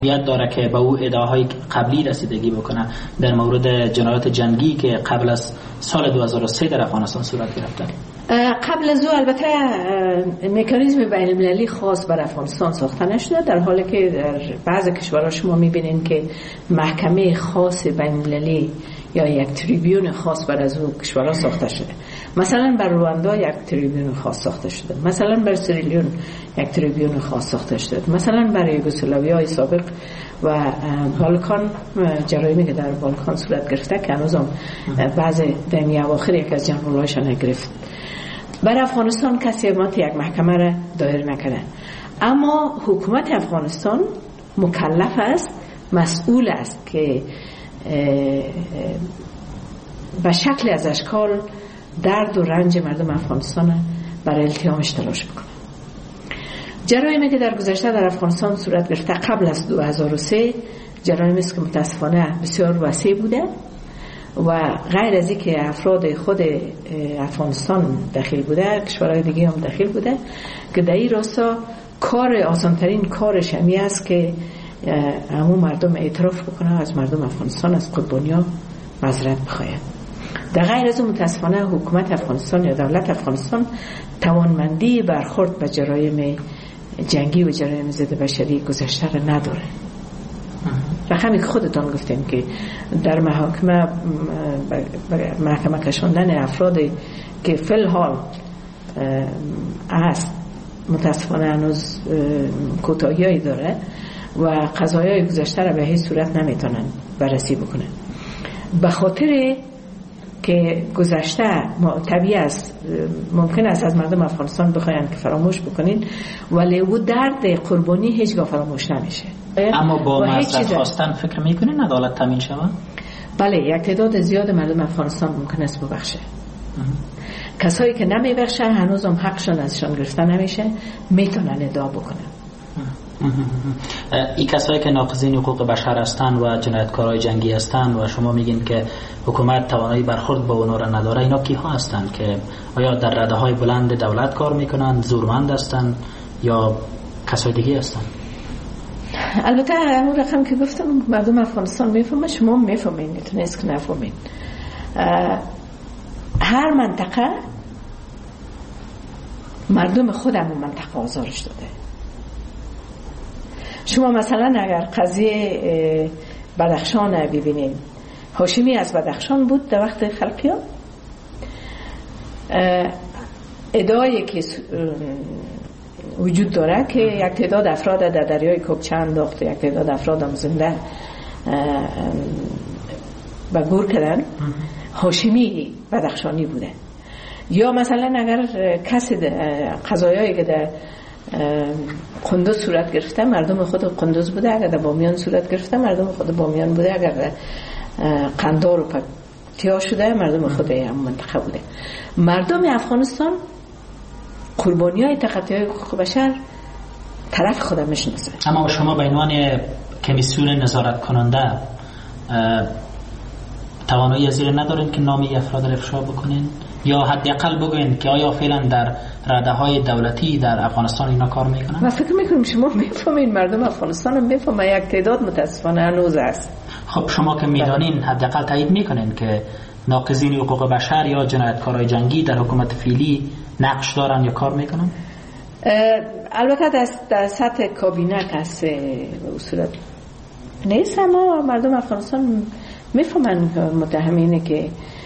یاد داره که به او ادعاهای قبلی رسیدگی بکنه در مورد جنایات جنگی که قبل از سال 2003 در افغانستان صورت گرفته. قبل از او البته مکانیزم بین المللی خاص بر افغانستان ساخته نشده، در حالی که در بعضی کشورها شما میبینین که محکمه خاص بین المللی یا یک تریبیون خاص بر از او کشورها ساخته شده. مثلا بر رواندا یک تریبیون خاص ساخته شده، مثلا بر سریلیون یک تریبیون خاص ساخته شده، مثلا برای یوگسلاویای سابق و بالکان جرایمی که در بالکان صورت گرفته که هنوزم بعض دمی اواخر یک از جنرالایشان گرفت. بر افغانستان کسی یک محکمه را دایر نکرده، اما حکومت افغانستان مکلف است، مسئول است که به شکل از اشکال درد و رنج مردم افغانستان برای التیامش تلاش بکنه. جرایمی که در گذشته در افغانستان صورت گرفته قبل از 2003 جرایمی است که متاسفانه بسیار وسیع بوده و غیر از اینکه افراد خود افغانستان داخل بوده، کشورهای دیگه هم داخل بوده که در این راستا کار آسانترین کارش همی است که همون مردم اعتراف بکنه، از مردم افغانستان، از قربانیان معذرت بخواهد. در غیر از اون متاسفانه حکومت افغانستان یا دولت افغانستان توانمندی برخورد به جرایم جنگی و جرایم ضد بشری گذشته را نداره. رقمی که خودتان گفتیم که در محکمه کشاندن افرادی که فی الحال است متاسفانه هنوز کوتاهی‌ای داره و قضایای گذشته را به هیچ صورت نمیتونن بررسی بکنن، به خاطر که گذشته طبیعی است، ممکن است از مردم افغانستان بخواین که فراموش بکنین، ولی او درد قربانی هیچگاه فراموش نمیشه. اما با معذرت خواستن فکر میکنین عدالت تامین شود؟ بله، یک تعداد زیاد مردم افغانستان ممکن است ببخشه. کسایی که نمیبخشه هنوز هم حقشون ازشان گرفته نمیشه، میتونن ادعا بکنن. این کسایی که ناقضین حقوق بشر هستند و جنایتکارای جنگی هستند و شما میگین که حکومت توانایی برخورد با اونا را نداره، اینا کیها هستند که آیا در رده‌های بلند دولت کار میکنند، زورمند هستند یا کسای دیگه هستند؟ البته اون رقم که گفتم مردم افغانستان میفهمه، شما میفهمین، نیست که نفهمین. هر منطقه مردم خود همون منطقه آزارش داده. شما مثلا اگر قضیه بدخشان ببینید، هاشمی از بدخشان بود در وقت خلقیان، ادعایی که وجود داره که یک تعداد افراد در دریای کوکچه انداخت، یک تعداد افراد هم زنده به گور کردن، هاشمی بدخشانی بوده. یا مثلا اگر کسی قضایایی که در قندوز صورت گرفته مردم خود قندوز بوده، اگر در بامیان صورت گرفته مردم خود بامیان بوده، اگر در قندار و پکتیا شده مردم خود هم منطقه بوده. مردم افغانستان قربانی های تخطی های حقوق بشر طرف خودم میشناسه. اما شما به عنوان کمیسیون نظارت کننده توانایی از این ندارین که نامی افراد را افشا بکنین یا حداقل بگوین که آیا فعلا در رده‌های دولتی در افغانستان اینا کار میکنن؟ من فکر میکنم شما میفهمین، مردم افغانستان هم میفهمن، یک تعداد متاسفانه هنوز است. خب شما که میدانین حداقل تایید میکنین که ناقضین حقوق بشر یا جنایتکارای جنگی در حکومت فعلی نقش دارن یا کار میکنن؟ البته در سطح کابینه کس اصولت نیست، اما مردم افغانستان میفهمن متهمینه که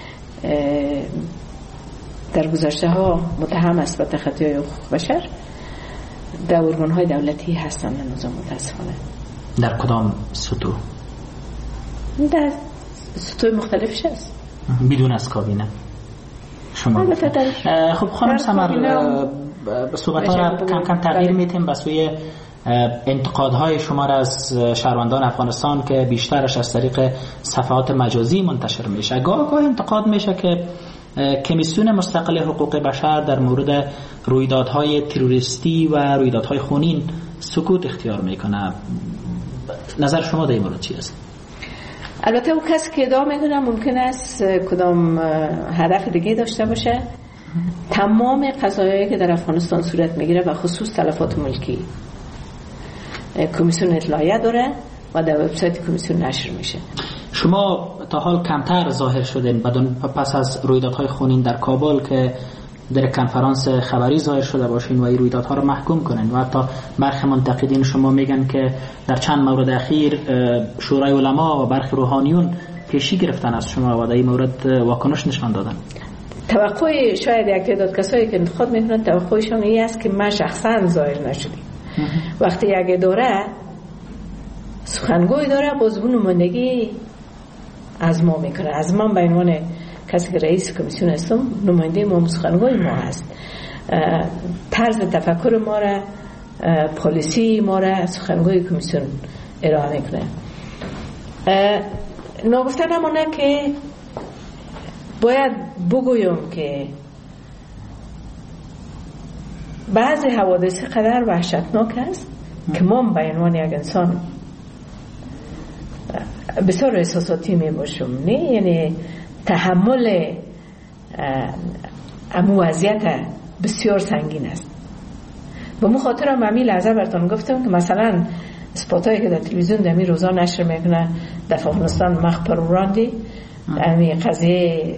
در گذشته ها متهم است به تخطی حقوق بشر در ارگان های دولتی هستن هنوز متاسفانه. در کدام سطوح؟ در سطوح مختلفش هست بدون از کابینه شما. خب خانم سمر، به صحبت‌ها کم کم تغییر میتیم به سوی انتقادهای شما را از شهروندان افغانستان که بیشترش از طریق صفحات مجازی منتشر میشه. گاه انتقاد میشه که کمیسیون مستقل حقوق بشر در مورد رویدادهای تروریستی و رویدادهای خونین سکوت اختیار میکنه. نظر شما در این مورد چی است؟ البته اون کسی که ادعا میکنه ممکن است کدام هدف دیگه داشته باشه. تمام قضایایی که در افغانستان صورت میگیره و خصوص تلفات ملکی کمیسیون اطلاعیه داره و در وبسایت کمیسیون نشر میشه. شما تا حال کمتر ظاهر شدین پس از رویدادهای خونین در کابل که در کنفرانس خبری ظاهر شده باشین و این رویدادها رو محکوم کنین و حتی برخی منتقدین شما میگن که در چند مورد اخیر شورای علما و برخی روحانیون پیشی گرفتن از شما و در این مورد واکنش نشان دادن. توقع شاید یک تعداد کسایی که انتقاد میکنن توقعشون این است که ما شخصا ظاهر نشدیم. وقتی یک اداره سخنگوی داره بازگو نمایندگی از ما میکنه، از من به عنوان کسی که رئیس کمیسیون هستم نماینده ما سخنگوی ما هست، طرز تفکر ما را پالیسی ما را سخنگوی کمیسیون ارائه میکنه. نگفته نمونه که باید بگویم که بعضی حوادث قدر وحشتناک است که ما به عنوان یک انسان بسیار احساساتی می باشم، نه یعنی تحمل امو وضعیت بسیار سنگین است. به مو خاطر هم همین لحظه براتون گفتم که مثلا اسپاتایی که در تلویزیون در می روزا نشر میکنه در افغانستان مخ پروراندی همین قضیه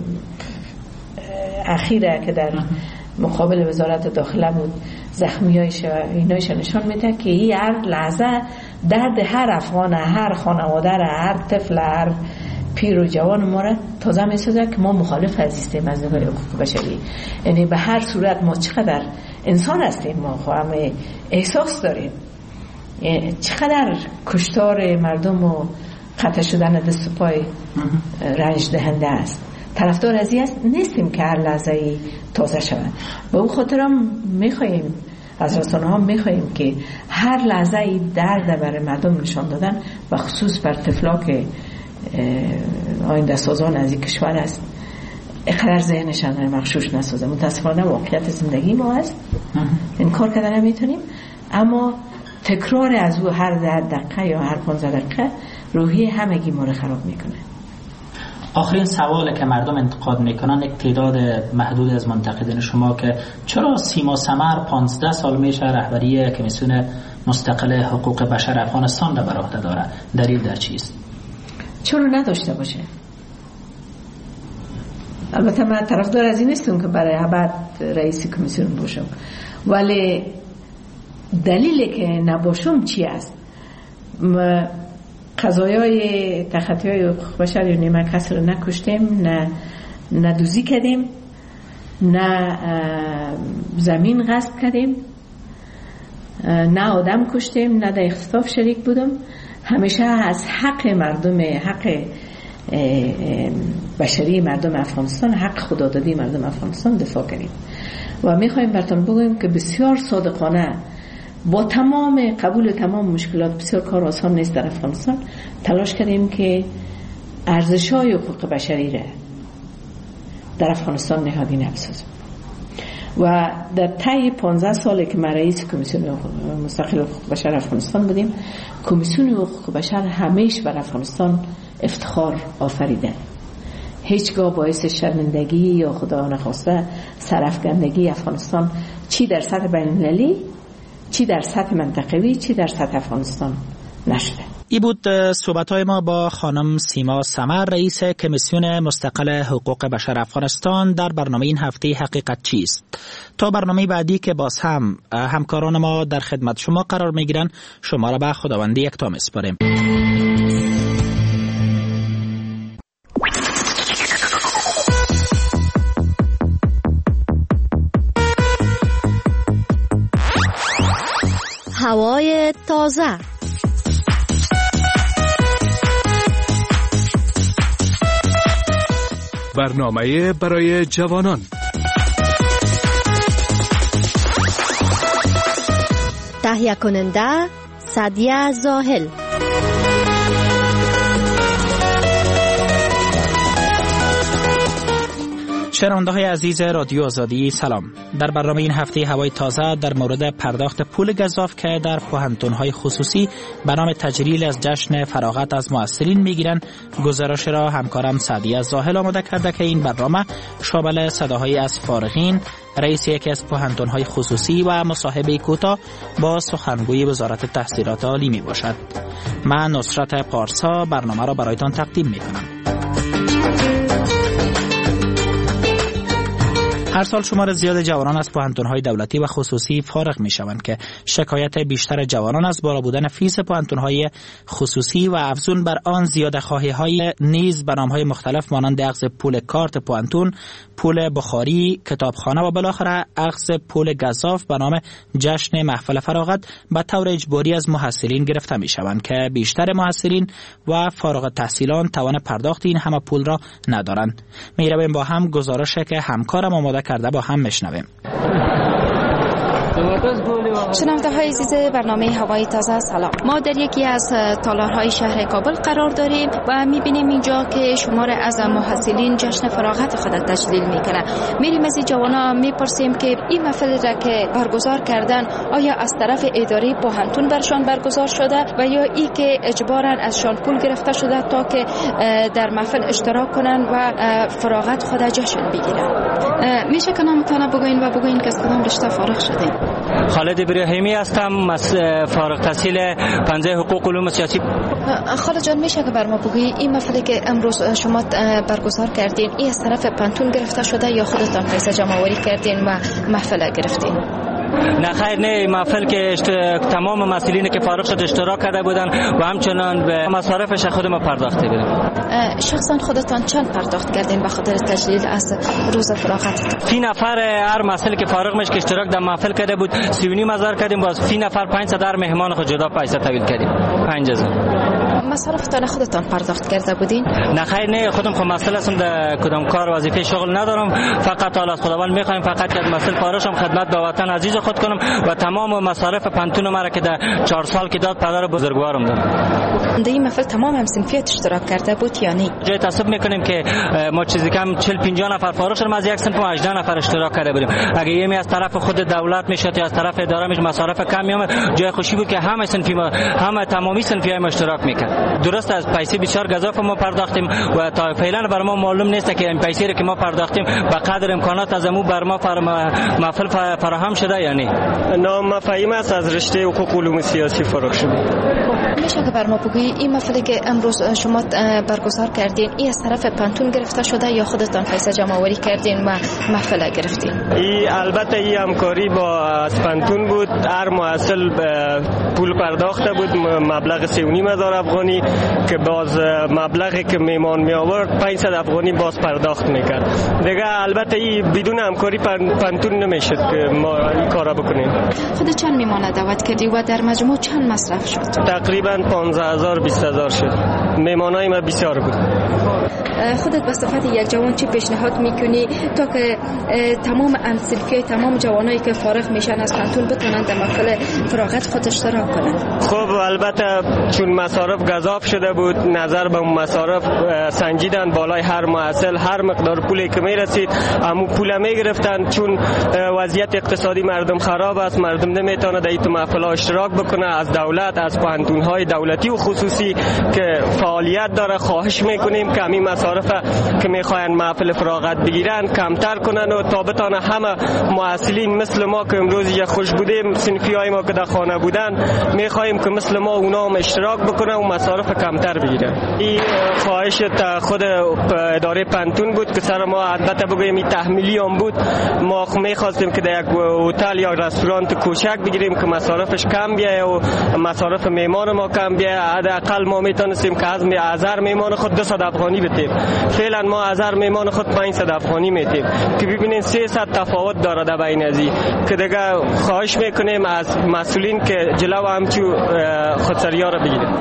اخیره که در مقابل وزارت داخله بود زخمیایش و اینایش نشان میده که این هر لحظه درد هر افغان، هر خانواده، هر طفل، هر پیر و جوان ما را تازه میسازه که ما مخالف هستیم از نظر حقوق بشری. یعنی به هر صورت ما چقدر انسان هستیم، ما همه احساس داریم، چقدر کشتار مردم و قطع شدن دست و پای رنج دهنده است. طرفدار از این نیستیم که هر لحظه ای تازه شود. به اون خاطر هم میخواییم از رسانه ها میخواییم که هر لحظه ای درد برای مردم نشان دادن و خصوص بر طفلا که آینده سازان از این کشور است اقدر ذهنشان مغشوش نسازه. متاسفانه واقعیت زندگی ما هست، انکار کردن نمیتونیم، اما تکرار از او هر 10 دقیقه یا هر 15 دقیقه روحی همگی ما رو خراب میکنه. آخرین سوالی که مردم انتقاد میکنن یک تعداد محدود از منتقدین شما که چرا سیما سمر 15 سال میشه رهبری کمیسیون مستقل حقوق بشر افغانستان را بر عهده داره، دلیل در چیست؟ چرا نداشته باشه؟ البته من طرفدار از این نیستم که برای ابد رئیس کمیسیون باشم، ولی دلیلی که نباشم چی است؟ قضایای تخطی‌های حقوق بشر یا نه کسی رو نکشتیم، نه دوزی کردیم، نه زمین غصب کردیم، نه آدم کشتیم، نه در اختطاف شریک بودم. همیشه از حق مردم، حق بشری مردم افغانستان، حق خدادادی مردم افغانستان دفاع کردیم و میخوایم براتون بگویم که بسیار صادقانه با تمام قبول تمام مشکلات، بسیار کار آسان نیست در افغانستان، تلاش کردیم که ارزش‌های حقوق بشری را در افغانستان نهادی بسازیم و در طی 15 سالی که ما رئیس کمیسیون مستقل حقوق بشر افغانستان بودیم، کمیسیون حقوق بشر همیشه بر افغانستان افتخار آفریده. هیچگاه باعث شرمندگی یا خدا نخواسته سرافکندگی افغانستان چی در سطح بین‌المللی، چی در سطح منطقوی، چی در سطح افغانستان نشده. ای بود صحبت‌های ما با خانم سیما سمر، رئیس کمیسیون مستقل حقوق بشر افغانستان در برنامه این هفته حقیقت چیست. تا برنامه بعدی که باز هم همکاران ما در خدمت شما قرار میگیرن، شما را به خداوند یکتا میسپاریم. هوای تازه، برنامه برای جوانان، تهیه کننده سعدیه زاهل. شنونده های عزیز رادیو آزادی سلام. در برنامه این هفته هوای تازه در مورد پرداخت پول گزاف که در پوهنتون های خصوصی به نام تجلیل از جشن فراغت از محصلین میگیرن گزارش را همکارم سعدیه زاهل آماده کرده که این برنامه شامل صداهای از فارغین، رئیس یکی از پوهنتون های خصوصی و مصاحبه کوتاه با سخنگوی وزارت تحصیلات عالی می باشد. من نصرت پارسا برنامه را برایتان تقدیم می کنم. هر سال شمار زیاد جوانان از پوهنتون‌های دولتی و خصوصی فارغ می‌شوند که شکایت بیشتر جوانان از بالا بودن فیس پوهنتون‌های خصوصی و افزون بر آن زیاده‌خواهی‌های نیز به نام‌های مختلف مانند اخذ پول کارت پوهنتون، پول بخاری، کتابخانه و بالاخره اخذ پول گزاف به نام جشن محفل فراغت به طور اجباری از محصلین گرفته می‌شوند که بیشتر محصلین و فارغ التحصیلان توان پرداخت این همه پول را ندارند. می‌رویم با هم گزارشی که همکارم آماده کرده با هم میشنویم. شنونده های عزیز برنامه هوای تازه سلام. ما در یکی از تالارهای شهر کابل قرار داریم و میبینیم اینجا که شمار از محصلین جشن فراغت خود تجلیل میکنه. میریم از این جوانا میپرسیم که این محفل را که برگزار کردن آیا از طرف اداره پوهنتون برشان برگزار شده و یا ای که اجبارا ازشان پول گرفته شده تا که در محفل اشتراک کنن و فراغت خود جشن بگیرن. میشه که نامتان بگوین و بگوین که از کدام رشته فارغ شدین؟ خالد ابراهیمی هستم، فارغ التحصیل پنجه حقوق علوم سیاسی. خالد جان میشه که بر ما بگویی این محفلی که امروز شما برگزار کردین این از طرف پنتون گرفته شده یا خودتان پیسه جمع آوری کردین و محفل گرفتین؟ نه خیر، نه، محفل که تمام مسئولین که فارغ شد اشتراک کرده بودن و همچنان به مصارفش خود ما پرداخته بودیم. شخصا خودتان چند پرداخت کردین به خاطر تجلیل از روز فراغت؟ فی نفر هر مسئله که فارغ میشه که اشتراک در محفل کرده بود 3,500 کردیم، باز فی نفر 500 هر مهمان خود جدا پیسه تحویل کردیم. 5000. مصارفتان خودتان پرداخت کرده بودین؟ نه خیر، نه، خودم خود مسئله هستم در کدام کار وظیفه شغل ندارم، فقط حالا از خداوند میخوایم فقط که مسئله فارغ شم خدمت به وطن عزیز خود کنم و تمام مصارف پنتون مرا که در 4 سال که داد پدر بزرگوارم داد. در این محفل تمام هم صنفیت اشتراک کرده بود یا نه؟ جای تصب میکنیم که ما چیزی کم 40-50 نفر فارغ شدیم، از یک صنف 18 نفر اشتراک کرده بودیم. اگه یمی از طرف خود دولت میشد یا از طرف اداره میشد مصارف کم میومد، جای خوشی بود که همه صنفی ما همه تمامی صنفی ما اشتراک میکرد. درست از پیسه بسیار گزاف ما پرداختیم و تا فعلا بر ما معلوم نیست که این پیسه که ما پرداختیم به قدر امکانات از مو بر ما محفل فراهم شده یا نه. نام مفاهیم است از رشته حقوق علوم سیاسی فارغ شدم. میشه که بر ما بگویی این محفلی که امروز شما برگزار کردین این از طرف پنتون گرفته شده یا خودتان پیسه جمع آوری کردین و محفل گرفتین؟ البته این همکاری با از پنتون بود. هر محصل پول پرداخته بود مبلغ 3,500 افغانی که باز مبلغی که میمان می آورد 500 افغانی باز پرداخت میکرد. دیگه البته این بدون همکاری پنتون نمیشد که ما این کارا بکنیم. خود چند میمانه دعوت کردی و در مجموع چند مصرف شد؟ تقریبا 15,000-20,000 شد. میمانای ما بسیار بود. خودت به صفت یک جوان چی پیشنهاد میکنی تا که تمام امثلفی تمام جوانایی که فارغ میشن از پنتون بتونن در محفل فراغت خود اشتراک کنن؟ خب البته چون مصارف گزاف شده بود نظر به مصارف سنجیدن بالای هر محصل هر مقدار پولی که میرسید همون پول میگرفتن. چون وضعیت اقتصادی مردم خراب است، مردم نمیتونه در این محفل اشتراک بکنه. از دولت از پوهنتون‌های دولتی و خصوصی که فعالیت داره خواهش میکنیم که همین مصارف که میخواین محفل فراغت بگیرن کمتر کنن و تا بتانه همه محصلین مثل ما که امروز یک خوش بودیم صنفی های ما که در خانه بودن میخوایم که مثل ما اونا هم اشتراک بکنن و مصارف کمتر بگیرن. این خواهش خود اداره پنتون بود که سر ما البته بگویم این تحمیلی هم بود. ما میخواستیم که در یک هتل یا رستوران کوچک بگیریم که مصارفش کم بیایه و مصارف میمان ما کم بیایه. حداقل ما میتونستیم که از هر میمان خود 200 افغانی بتیم. فعلا ما از هر میمان خود 500 افغانی میتیم که ببینین 300 تفاوت داره در بین ازی که دیگه خواهش میکنیم از مسئولین که جلو همچو خودسری‌ها را بگیرن.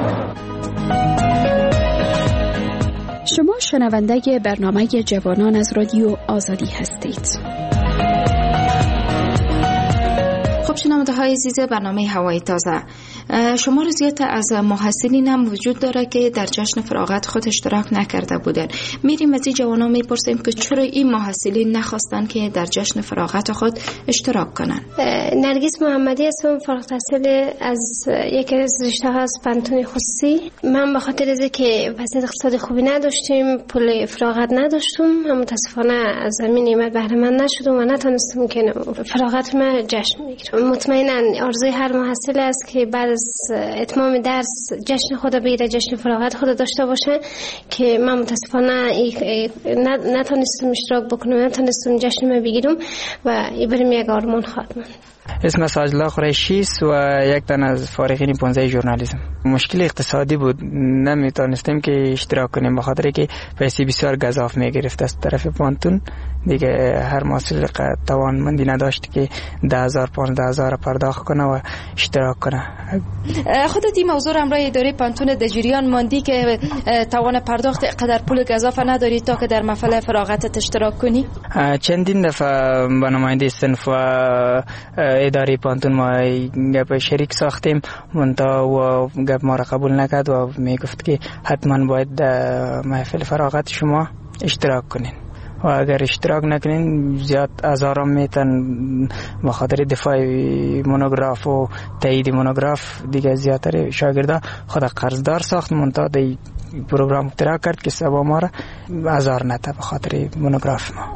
شما شنونده برنامه جوانان از رادیو آزادی هستید. خب شنونده های عزیز برنامه هوای تازه، شمار زیاد از محصلین هم وجود داره که در جشن فراغت خود اشتراک نکرده بودن. میریم از این جوانان میپرسیم که چرا این محصلین نخواستن که در جشن فراغت خود اشتراک کنن. نرگس محمدی هستم، فارغ التحصیل از یکی از رشته ها از پانتون خصوصی. من به خاطر اینکه وضعیت اقتصادی خوبی نداشتیم، پول فراغت نداشتم، متاسفانه از همین نعمت بهره مند نشدم و نتونستم که فراغت ما جشن بگیرم. مطمئنا آرزوی هر محصل است که بعد از اتمام درس جشن خود بگیره، جشن فراغت خود داشته باشه، که من متاسفانه نتونستم اشتراک بکنم، نتونستم جشن ما بگیرم و این برام یک آرمان خواهد ماند. اسم ساجلا قریشی است و یک تن از فارغین 15 ژورنالیسم. مشکل اقتصادی بود، نمیتونستیم که اشتراک کنیم به خاطر که پیسه بسیار گزاف میگرفت از طرف پانتون. دیگه هر محصل توانمندی نداشت که 10,000 15,000 پرداخت کنه و اشتراک کنه. خودت این موضوع را امرای اداره پانتون در جریان ماندی که توان پرداخت قدر پول گزاف نداری تا که در محفل فراغتت اشتراک کنی؟ چندین دفعه با نماینده صنف و اداره پانتون ما گپ شریک ساختیم، منتها و گپ ما را قبول نکرد و میگفت که حتما باید در محفل فراغت شما اشتراک کنین و اگر اشتراک نکنین زیاد هزاران میتن به خاطر دفاع مونوگراف و تایید مونوگراف دیگه زیادتر شاگردا خود قرضدار ساخت، منتها دی پروگرام اختراع کرد که سبا ما را 1000 نته به خاطر مونوگراف ما.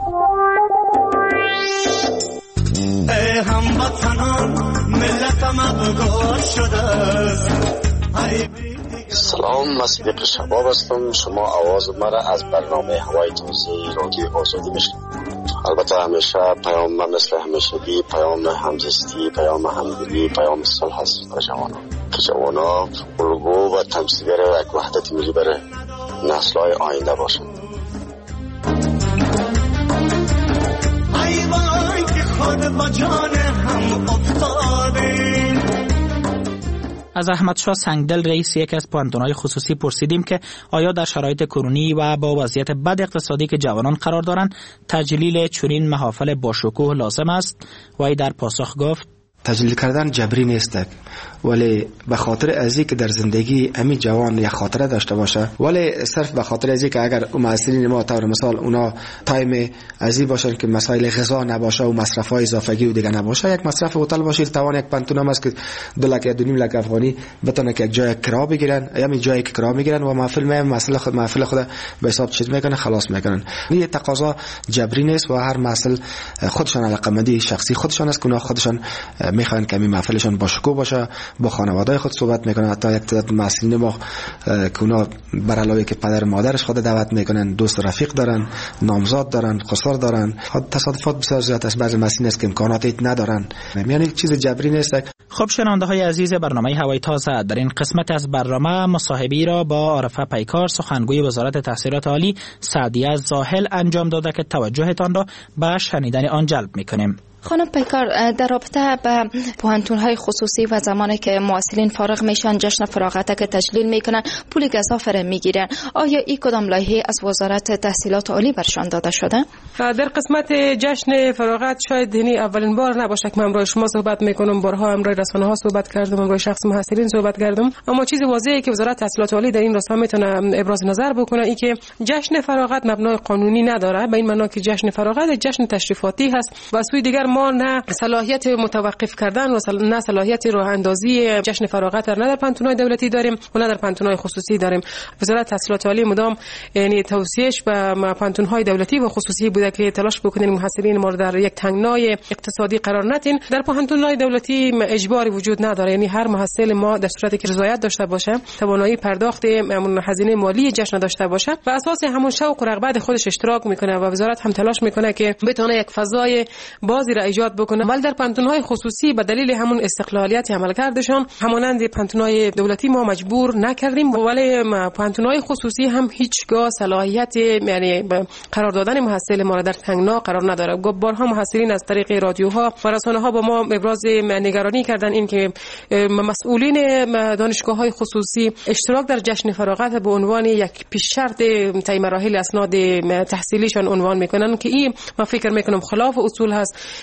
ای هموطنان ملتم ابگار شده است. سلام، من صدیق شباب هستم. شما آواز مرا از برنامه هوای تازه رادیو آزادی میشنوید. البته همیشه پیام من مثل همیشگی پیام همزیستی، پیام همدلی، پیام صلح است برای جوانان که جوانان الگو و تمثیلگر یک وحدت ملی برای نسل‌های آینده باشند. ای وای که خود با جان هم افتادیم. از احمد شاه سنگدل رئیس یکی از پانتون‌های خصوصی پرسیدیم که آیا در شرایط کرونی و با وضعیت بد اقتصادی که جوانان قرار دارند تجلیل چنین محافل با شکوه لازم است و ای در پاسخ گفت تجلیل کردن جبری نیست، ولی به خاطر ازی که در زندگی امی جوان یک خاطره داشته باشه، ولی صرف به خاطر ازی که اگر محصلین ما طور مثال اونا تایم ازی باشن که مسائل غذا نباشه و مصرف‌های اضافگی و دیگه نباشه، یک مصرف هتل باشه توان یک پانتون هم است که 2 لک یا 2.5 لک افغانی بتونه که یک جای کرا بگیرن، همین جایی که کرا میگیرن و محفل خود به حساب چیز میکنن خلاص میکنن. این تقاضا جبری نیست و هر محصل خودشان علاقمندی شخصی خودشان است که اونا خودشان میخوان که می محفلشون با شکوه باشه، با خانواده خود صحبت میکنن. حتی یک تعداد مسئولین ما که اونا بر علاوه که پدر مادرش خود دعوت میکنن، دوست رفیق دارن، نامزاد دارن، خسار دارن. تصادفات بسیار زیاد است، بعضی مسئولین است که امکاناتی ندارن، یعنی چیز جبری نیست. خب شنونده های عزیز برنامه هوای تازه، در این قسمت از برنامه مصاحبه‌ای را با عارفه پیکار سخنگوی وزارت تحصیلات عالی سعدیه زاهل انجام داده که توجهتان را به شنیدن آن جلب میکنیم. خانم پیکار، در رابطه به پوهنتون‌های خصوصی و زمانی که محصلین فارغ میشن جشن فراغت که تجلیل میکنن پول گزاف را میگیرن، آیا این کدام لایحه از وزارت تحصیلات عالی برشان داده شده؟ در قسمت جشن فراغت شاید یعنی اولین بار نباشه که من امروز شما صحبت میکنم، بارها امروز رسانه ها صحبت کردم، امروز شخص محصلین صحبت کردم، اما چیز واضحه که وزارت تحصیلات عالی در این راستا میتونه ابراز نظر بکنه این که جشن فراغت مبنای قانونی نداره، به این معنا که جشن فراغت جشن تشریفاتی هست و سوی دیگر ما نه صلاحیت متوقف کردن و نه صلاحیت راه اندازی جشن فراغت نه در پانتون‌های دولتی داریم و نه در پانتون‌های خصوصی داریم. وزارت تحصیلات عالی مدام یعنی توصیهش به پانتون‌های دولتی و خصوصی بوده که تلاش بکنین محصلین ما در یک تنگنای اقتصادی قرار ندین. در پانتون‌های دولتی اجباری وجود نداره، یعنی هر محصل ما در صورتی که رضایت داشته باشه، توانایی پرداخت هزینه مالی جشن داشته باشه و اساس همون شوق و رغبت خودش اشتراک میکنه و وزارت هم تلاش میکنه که بتونه یک فضای بازی را ایجاد بکنه. ولی در پانتون‌های خصوصی به دلیل همون استقلالیت عملکردشان همانند پانتون‌های دولتی ما مجبور نکردیم، ولی پانتون‌های خصوصی هم هیچگاه صلاحیت یعنی قرار دادن محصل ما را در تنگنا قرار نداره. بارها محصلین از طریق رادیوها و رسانه‌ها با ما ابراز نگرانی کردن این که مسئولین دانشگاه‌های خصوصی اشتراک در جشن فراغت به عنوان یک پیش شرط طی مراحل اسناد تحصیلیشان عنوان میکنن که این من فکر میکنم خلاف اصول هست.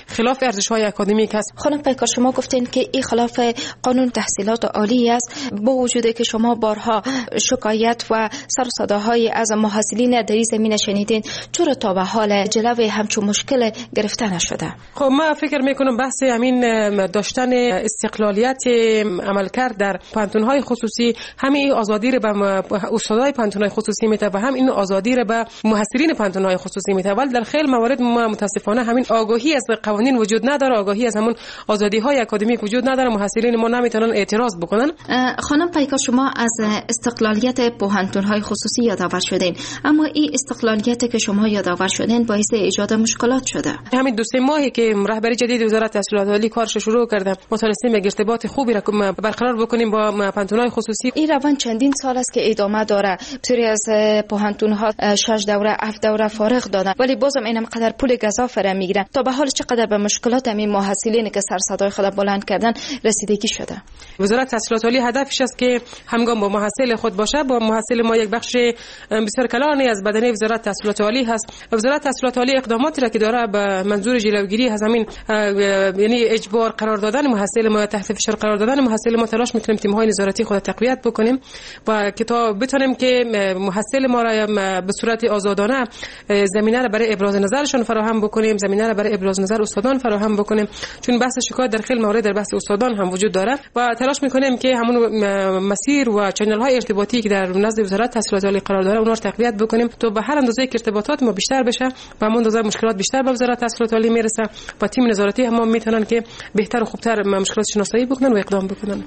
خلاف ارزش‌های اکادمیک است. خانم پیکار، شما گفتین که این خلاف قانون تحصیلات عالی است، با وجودی که شما بارها شکایت و سر و صداهای از محصلین در این زمینه شنیدین، چرا تا به حال جلوی همچون مشکل گرفته نشده؟ خب من فکر میکنم بحث همین داشتن استقلالیت عملکرد در پانتون‌های خصوصی همین آزادی را به استادای پانتون‌های خصوصی میده و هم این آزادی را به محصلین پانتون‌های خصوصی میده. ولی در خیلی موارد ما متاسفانه همین آگاهی از قوانین وجود نداره، آگاهی از همون آزادی‌های اکادمیک وجود نداره، محصلین ما نمیتونن اعتراض بکنن. خانم پیکار، شما از استقلالیت پانتون‌های خصوصی یادآور شدین، اما این استقلالیتی که شما یادآور شدین باعث ایجاد مشکلات شده. همین 2-3 ماهی که رهبری جدید وزارت تحصیلات عالی کارش شروع کرده، ما تونستیم یک ارتباط خوبی را برقرار بکنیم با پانتون‌های خصوصی. این روند چندین سال است که ادامه داره. بسیاری از پانتون‌ها 6 دوره 7 دوره فارغ دادن، ولی بازم اینم قدر پول گزاف را میگیرن. تا به حال چقدر به مشکلات همین محصلین که سر صدای خود بلند کردن رسیدگی شده؟ وزارت تحصیلات عالی هدفش است که همگام با محصل خود باشه. با محصل ما یک بخش بسیار کلانی از بدنه وزارت تحصیلات عالی هست. وزارت تحصیلات عالی اقداماتی را که داره به منظور جلوگیری از همین یعنی اجبار قرار دادن محصل ما، تحت فشار قرار دادن محصل ما، تلاش میکنیم تیم‌های نظارتی خود تقویت بکنیم و که تا بتونیم که محصل ما را به صورت آزادانه زمینه را برای ابراز نظرشون فراهم بکنیم، زمینه را برای ابراز نظر استادان فراهم بکنیم، چون بحث شکایت در خیلی موارد در بحث استادان هم وجود داره و تلاش میکنیم که همون مسیر و چنل‌های ارتباطی که در نزد وزارت تحصیلات عالی قرار داره اونها رو تقویت بکنیم تا به هر اندازه که ارتباطات ما بیشتر بشه و همون اندازه مشکلات بیشتر به وزارت تحصیلات عالی میرسه و تیم نظارتی هم میتونن که بهتر و خوبتر مشکلات شناسایی بکنن و اقدام بکنن.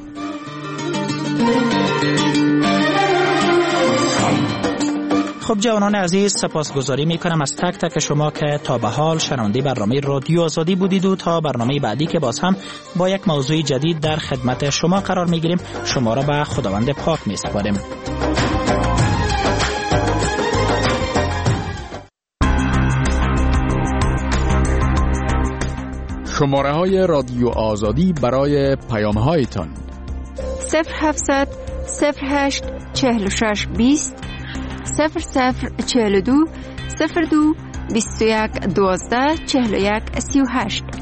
خب جوانان عزیز، سپاسگزاری میکنم از تک تک شما که تا به حال شنونده برنامه رادیو آزادی بودید و تا برنامه بعدی که باز هم با یک موضوع جدید در خدمت شما قرار میگیریم شما را به خداوند پاک میسپاریم. شماره های رادیو آزادی برای پیام هایتان 0700 08 46 20 0042 02 21 12 41 38.